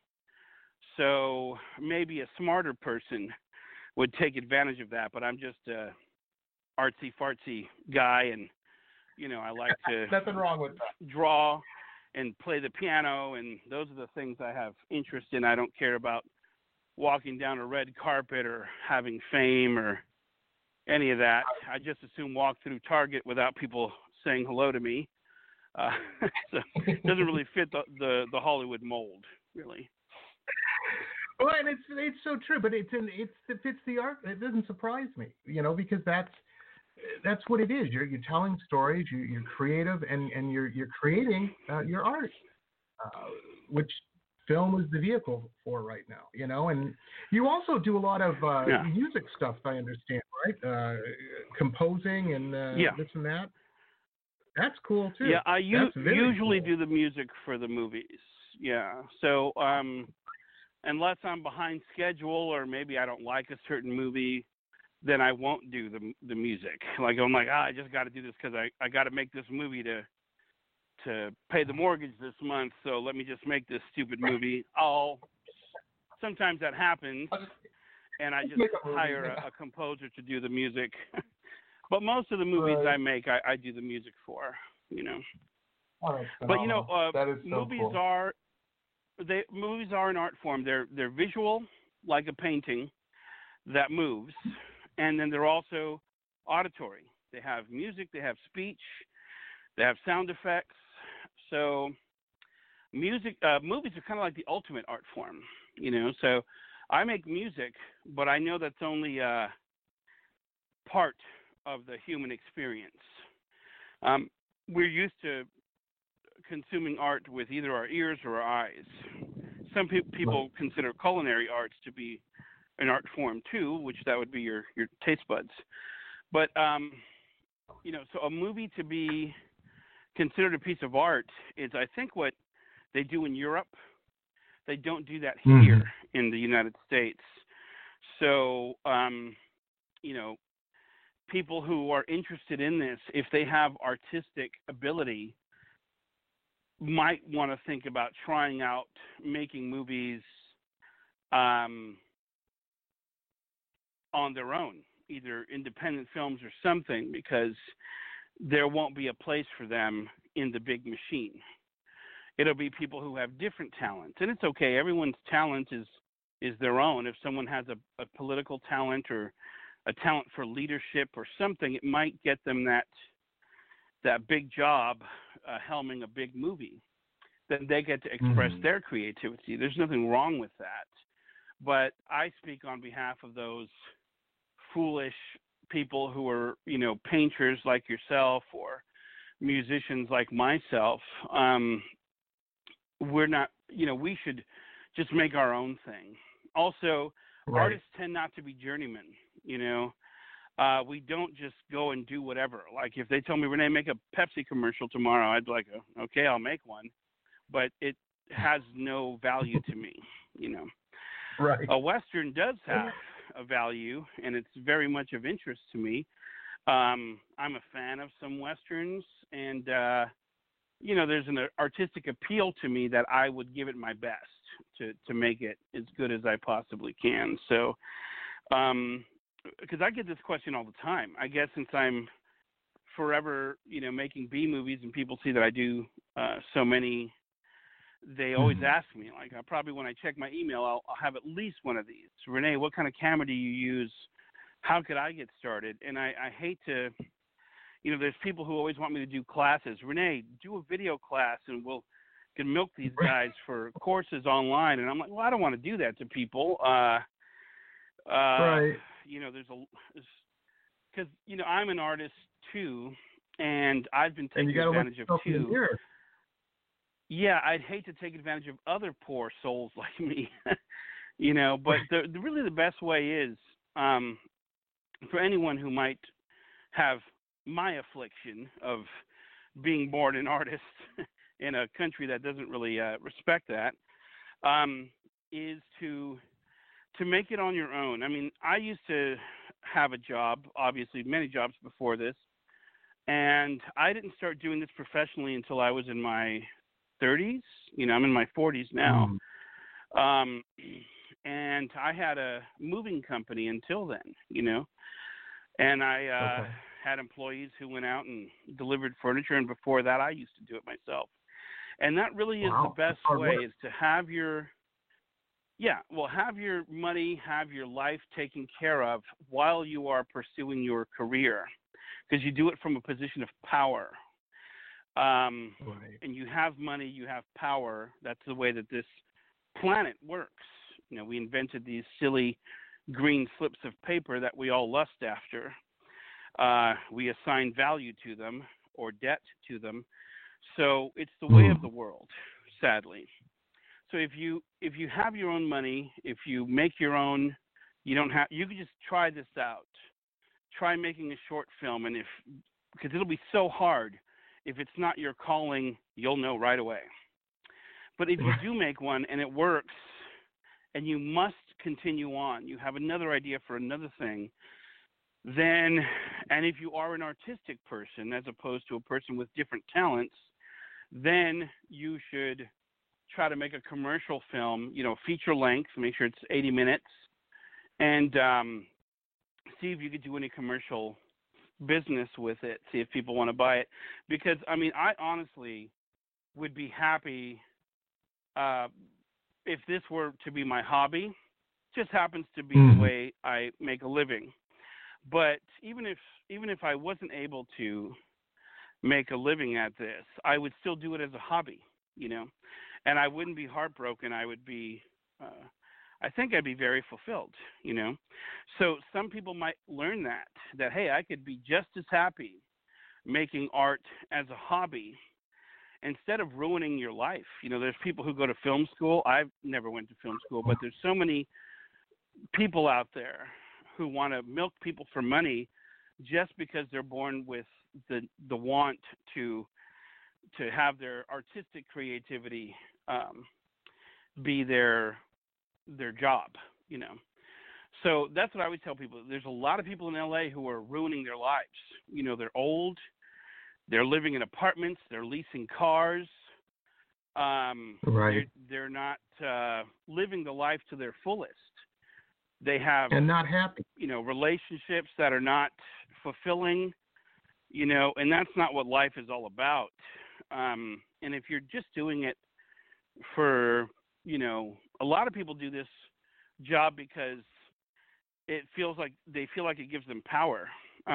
So maybe a smarter person would take advantage of that, but I'm just a artsy-fartsy guy, and, I like to nothing wrong with that. Draw and play the piano, and those are the things I have interest in. I don't care about walking down a red carpet or having fame or any of that. I just assume walk through Target without people saying hello to me. So it doesn't really fit the Hollywood mold, really. Well, and it's so true, but it fits the art. It doesn't surprise me, because that's what it is. You're telling stories. You're creative, and you're creating your art, which film is the vehicle for right now. And you also do a lot of music stuff, I understand, right? Composing and this and that. That's cool too. Yeah, I usually do the music for the movies. Yeah, so unless I'm behind schedule or maybe I don't like a certain movie, then I won't do the music. I'm like, I just got to do this because I got to make this movie to pay the mortgage this month. So let me just make this stupid movie. Sometimes that happens, and I just hire a composer to do the music. But most of the movies I make, I do the music for, you know. Oh, but you know, that is so movies cool. movies are an art form. They're visual, like a painting that moves, and then they're also auditory. They have music, they have speech, they have sound effects. So movies are kind of like the ultimate art form, you know. So I make music, but I know that's only part of the human experience. We're used to consuming art with either our ears or our eyes. Some people consider culinary arts to be an art form too, which that would be your taste buds. But you know, so a movie to be considered a piece of art is, I think, what they do in Europe. They don't do that here in the United States. So, you know, people who are interested in this, if they have artistic ability, might want to think about trying out making movies on their own, either independent films or something, because there won't be a place for them in the big machine. It'll be people who have different talents, and it's okay. Everyone's talent is their own. If someone has a political talent or a talent for leadership or something, it might get them that big job helming a big movie. Then they get to express their creativity. There's nothing wrong with that. But I speak on behalf of those foolish people who are, you know, painters like yourself or musicians like myself. We're not, you know, we should just make our own thing. Also, artists tend not to be journeymen, you know. We don't just go and do whatever. Like if they tell me, Renee, make a Pepsi commercial tomorrow, I'd be like, okay, I'll make one. But it has no value to me, you know. Right. A Western does have a value, and it's very much of interest to me. I'm a fan of some Westerns, and, you know, there's an artistic appeal to me that I would give it my best to make it as good as I possibly can. So, because I get this question all the time. I guess since I'm forever, you know, making B movies and people see that I do so many, they always ask me, like, probably when I check my email, I'll have at least one of these. Renee, what kind of camera do you use? How could I get started? And I hate to, you know, there's people who always want me to do classes. Renee, do a video class and we'll can milk these guys for courses online. And I'm like, well, I don't want to do that to people. Right. You know, because, you know, I'm an artist too, and I've been taking advantage of too. Yeah, I'd hate to take advantage of other poor souls like me, you know, but really the best way is for anyone who might have my affliction of being born an artist in a country that doesn't really respect that, is to make it on your own. I mean, I used to have a job, obviously many jobs before this, and I didn't start doing this professionally until I was in my 30s. You know, I'm in my 40s now. And I had a moving company until then, you know, and I had employees who went out and delivered furniture, and before that I used to do it myself. And that really is the best way, is to have your have your money, have your life taken care of while you are pursuing your career, because you do it from a position of power. And you have money, you have power. That's the way that this planet works. You know, we invented these silly green slips of paper that we all lust after. We assign value to them or debt to them. So it's the way of the world, sadly. So if you have your own money, if you make your own, you can just try this out. Try making a short film, and because it'll be so hard. If it's not your calling, you'll know right away. But if you do make one and it works, and you must continue on, you have another idea for another thing, then, and if you are an artistic person as opposed to a person with different talents, then you should try to make a commercial film, you know, feature length, make sure it's 80 minutes, and see if you could do any commercial business with it, see if people want to buy it. Because, I mean, I honestly would be happy if this were to be my hobby. It just happens to be the way I make a living. But even if I wasn't able to make a living at this, I would still do it as a hobby, you know, and I wouldn't be heartbroken. I would be, I think I'd be very fulfilled, you know. So some people might learn that, hey, I could be just as happy making art as a hobby instead of ruining your life. You know, there's people who go to film school. I've never went to film school, but there's so many people out there who want to milk people for money just because they're born with the want to have their artistic creativity be their job, you know. So that's what I always tell people. There's a lot of people in LA who are ruining their lives. You know, they're old, they're living in apartments, they're leasing cars. Right. They're not living the life to their fullest. They have and not happy. You know, relationships that are not fulfilling. You know, and that's not what life is all about. And if you're just doing it for, you know, a lot of people do this job because it feels like they feel like it gives them power.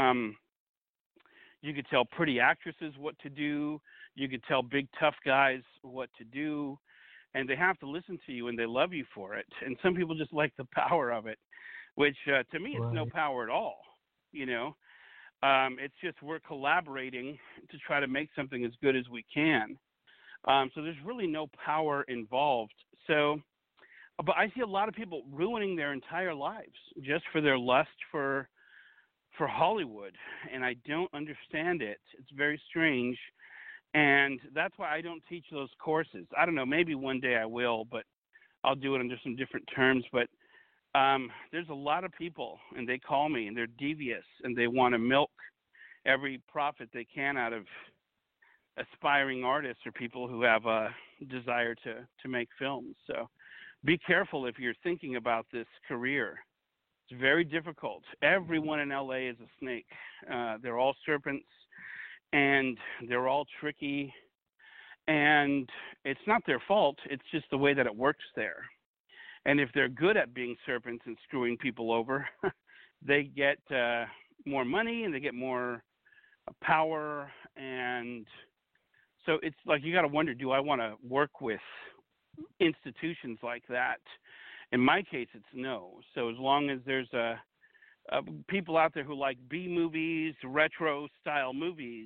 You could tell pretty actresses what to do. You could tell big tough guys what to do, and they have to listen to you, and they love you for it. And some people just like the power of it, which to me it's no power at all. You know, it's just we're collaborating to try to make something as good as we can. So there's really no power involved. So, but I see a lot of people ruining their entire lives just for their lust for Hollywood, and I don't understand it. It's very strange, and that's why I don't teach those courses. I don't know, maybe one day I will, but I'll do it under some different terms. But there's a lot of people, and they call me, and they're devious, and they want to milk every profit they can out of aspiring artists or people who have a desire to make films. So be careful if you're thinking about this career. It's very difficult. Everyone in LA is a snake. They're all serpents, and they're all tricky. And it's not their fault. It's just the way that it works there. And if they're good at being serpents and screwing people over, they get more money and they get more power. And so it's like you got to wonder, do I want to work with institutions like that? In my case, it's no. So as long as there's people out there who like B movies, retro style movies,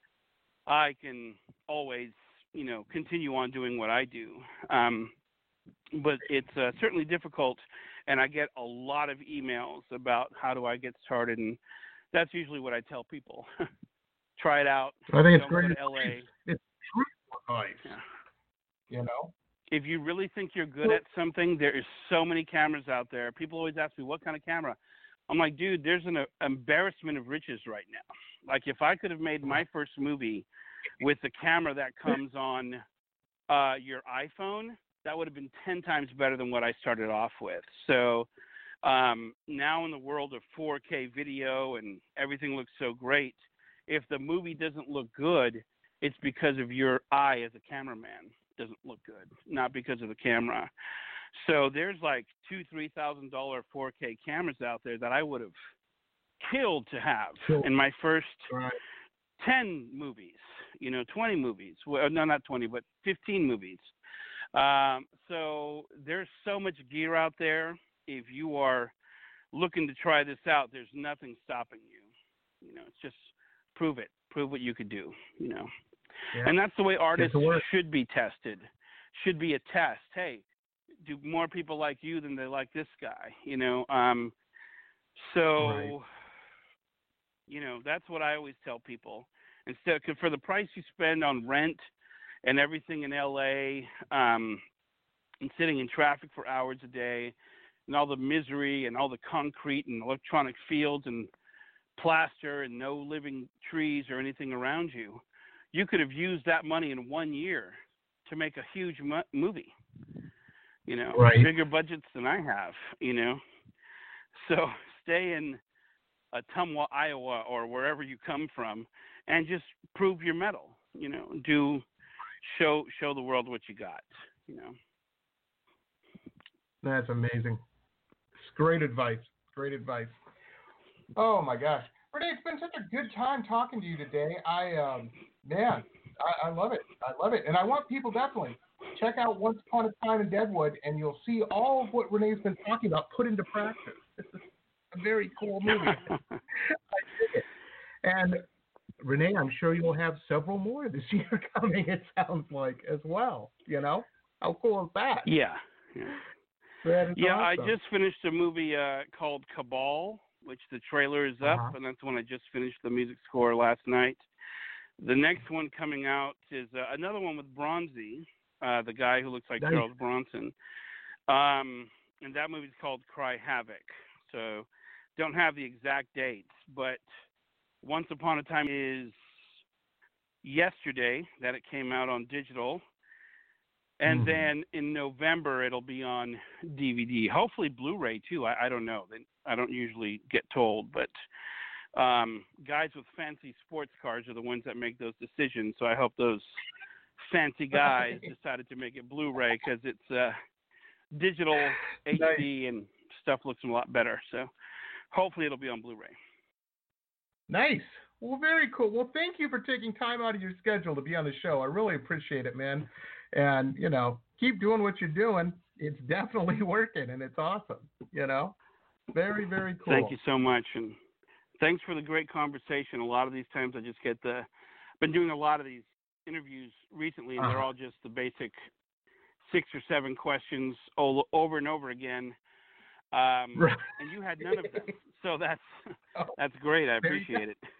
I can always, you know, continue on doing what I do. But it's certainly difficult, and I get a lot of emails about how do I get started, and that's usually what I tell people. Try it out. I think it's great. Go to LA. It's true advice. Yeah. You know? If you really think you're good at something, there is so many cameras out there. People always ask me, what kind of camera? I'm like, dude, there's an embarrassment of riches right now. Like, if I could have made my first movie with the camera that comes on your iPhone, that would have been 10 times better than what I started off with. So now in the world of 4K video and everything looks so great, if the movie doesn't look good, it's because of your eye as a cameraman. Doesn't look good, not because of the camera. So there's like $2,000-$3,000 4K cameras out there that I would have killed to have in my first 10 movies, 20 movies. Well, no, not 20, but 15 movies. So there's so much gear out there. If you are looking to try this out, there's nothing stopping you. It's just prove it. Prove what you could do, Yeah. And that's the way artists should be tested. Should be a test. Hey, do more people like you than they like this guy? That's what I always tell people. Instead, for the price you spend on rent and everything in LA, and sitting in traffic for hours a day, and all the misery and all the concrete and electronic fields and plaster and no living trees or anything around you, you could have used that money in 1 year to make a huge movie, bigger budgets than I have, So stay in Ottumwa, Iowa, or wherever you come from, and just prove your mettle. You know, show the world what you got. You know. That's amazing. It's great advice. Great advice. Oh my gosh, Renee, it's been such a good time talking to you today. I love it. I love it, and I want people definitely check out Once Upon a Time in Deadwood, and you'll see all of what Renee's been talking about put into practice. It's a very cool movie. I dig it. And Renee, I'm sure you'll have several more this year coming. It sounds like as well. You know, how cool is that? Yeah. That is awesome. I just finished a movie called Cabal, which the trailer is up, and that's when I just finished the music score last night. The next one coming out is another one with Bronzy, the guy who looks like Charles Bronson. And that movie's called Cry Havoc. So don't have the exact dates, but Once Upon a Time is yesterday that it came out on digital. And then in November, it'll be on DVD. Hopefully Blu-ray, too. I don't know. I don't usually get told. But guys with fancy sports cars are the ones that make those decisions. So I hope those fancy guys decided to make it Blu-ray because it's digital HD and stuff looks a lot better. So hopefully it'll be on Blu-ray. Nice. Well, very cool. Well, thank you for taking time out of your schedule to be on the show. I really appreciate it, man. And, you know, keep doing what you're doing. It's definitely working, and it's awesome, you know. Very, very cool. Thank you so much. And thanks for the great conversation. A lot of these times I just get been doing a lot of these interviews recently, and they're all just the basic 6 or 7 questions over and over again. And you had none of them. So that's great. I appreciate it.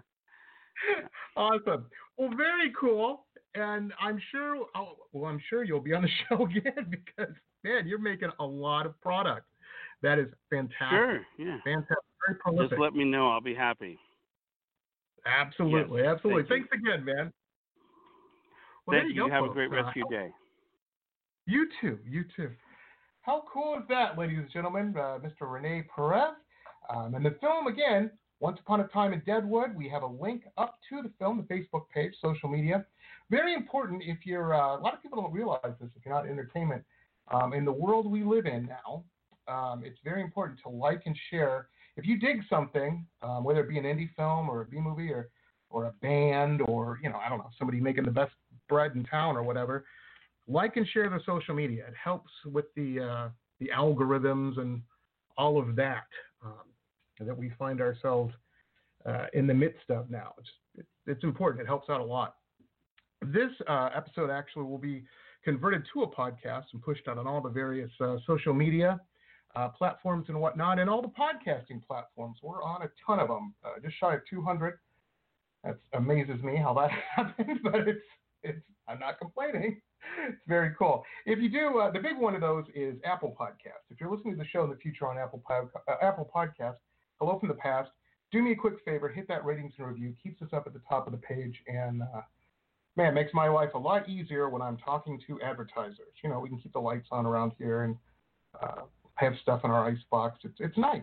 Awesome. Well, very cool. And I'm sure you'll be on the show again because, man, you're making a lot of product. That is fantastic. Sure, yeah. Fantastic. Very prolific. Just let me know. I'll be happy. Absolutely. Yes, absolutely. Thanks again, man. Well, thank you. Have a great rest of your day. You too. You too. How cool is that, ladies and gentlemen? Mr. Rene Perez. And the film, again, Once Upon a Time in Deadwood. We have a link up to the film, the Facebook page, social media. Very important if you're, a lot of people don't realize this if you're not in entertainment. In the world we live in now, it's very important to like and share. If you dig something, whether it be an indie film or a B-movie or a band or, you know, I don't know, somebody making the best bread in town or whatever, like and share the social media. It helps with the algorithms and all of that that we find ourselves in the midst of now. It's important. It helps out a lot. This episode actually will be converted to a podcast and pushed out on all the various social media platforms and whatnot, and all the podcasting platforms. We're on a ton of them, just shy of 200. That amazes me how that happens, but it's I'm not complaining. It's very cool. If you do, the big one of those is Apple Podcasts. If you're listening to the show in the future on Apple Podcasts, hello from the past. Do me a quick favor, hit that ratings and review. Keeps us up at the top of the page, and man, it makes my life a lot easier when I'm talking to advertisers. You know, we can keep the lights on around here and have stuff in our icebox. It's nice.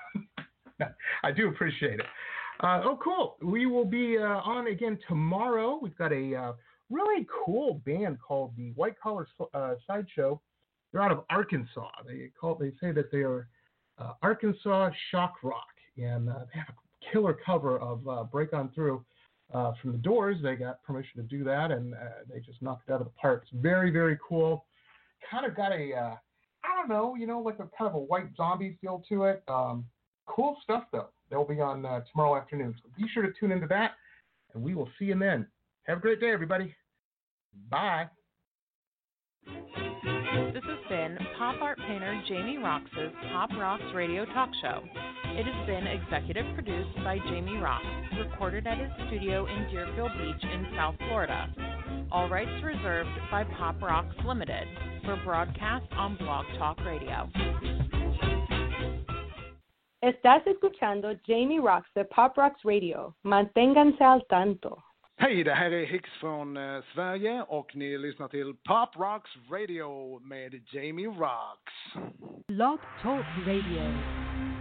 I do appreciate it. Oh, cool. We will be on again tomorrow. We've got a really cool band called the White Collar Sideshow. They're out of Arkansas. They say that they are Arkansas shock rock, and they have a killer cover of Break On Through from the Doors. They got permission to do that, and they just knocked it out of the park. It's very, very cool. Kind of got a, I don't know, you know, like a kind of a white zombie feel to it. Cool stuff, though. They'll be on tomorrow afternoon. So be sure to tune into that, and we will see you then. Have a great day, everybody. Bye. This has been pop art painter Jamie Roxx's Pop Rocks Radio Talk Show. It has been executive produced by Jamie Roxx, recorded at his studio in Deerfield Beach in South Florida. All rights reserved by Pop Rocks Limited for broadcast on Blog Talk Radio. Estás escuchando Jamie Roxx de Pop Rocks Radio. Manténganse al tanto. Hej, det här är Hicks från Sverige och ni lyssnar till Pop Rocks Radio med Jamie Roxx. Blog Talk Radio.